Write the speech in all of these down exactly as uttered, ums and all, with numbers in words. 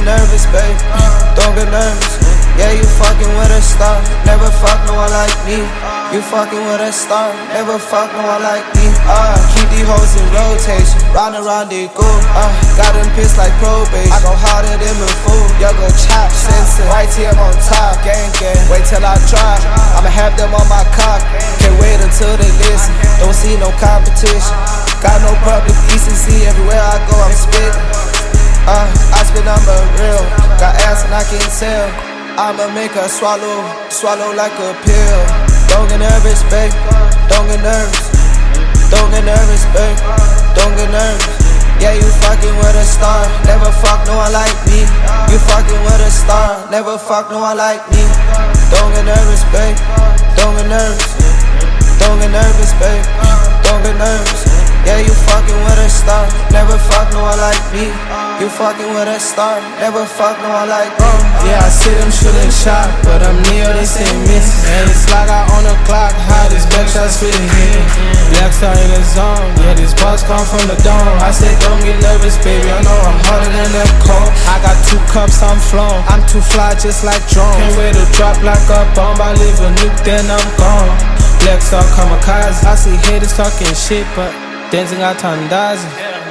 get nervous, babe. Don't get nervous. Yeah, you fucking with a star. Never fuck no one like me. You fucking with a star. Never fuck no one like me. Ah, uh, keep these hoes in rotation. Round and round they go. Ah, uh, got them pissed like probation. I go harder than before. Y'all go chop, sensor. Right here on top. Gang, gang. Wait till I drop. I'ma have them on my cock. Can't wait until they listen. Don't see no competition. Got no public decency. Everywhere I go, I'm spitting. Uh, I spit number real. Got ass and I can tell. I'ma make her swallow, swallow like a pill. Don't get nervous, babe. Don't get nervous. Don't get nervous, babe. Don't get nervous. Yeah, you fucking with a star. Never fuck no one like me. You fucking with a star. Never fuck no one like me. Don't get nervous, babe. Don't get nervous. Don't get nervous, babe. Don't get nervous. Yeah, you fucking with a star. Never fuck no one like me. You fucking with a star. Never fuck no one like me. Yeah, I see them shooting shot, but I'm near, they say miss. And it's like I on the clock, how this back shots really hit. Black star in the zone, yeah, this boss come from the dome. I said don't get nervous, baby, I know I'm harder than that cold. I got two cups, I'm flown, I'm too fly just like drones. Can't wait to drop like a bomb, I leave a nuke, then I'm gone. Black star kamikaze, I see haters talking shit, but dancing out tandazi.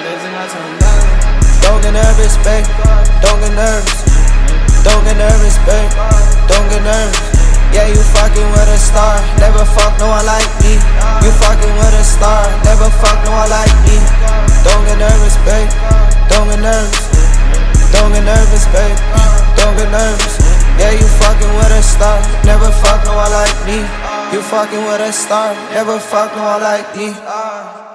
Don't get nervous, babe. Don't get nervous. Don't get nervous, babe. Don't get nervous. Yeah, you fucking with a star. Never fuck no one like me. You fucking with a star. Never fuck no one like me. Don't get nervous, babe. Don't get nervous. Don't get nervous, babe. Don't get nervous. Yeah, you fucking with a star. Never fuck no one like me. You fucking with a star. Never fuck no one like me.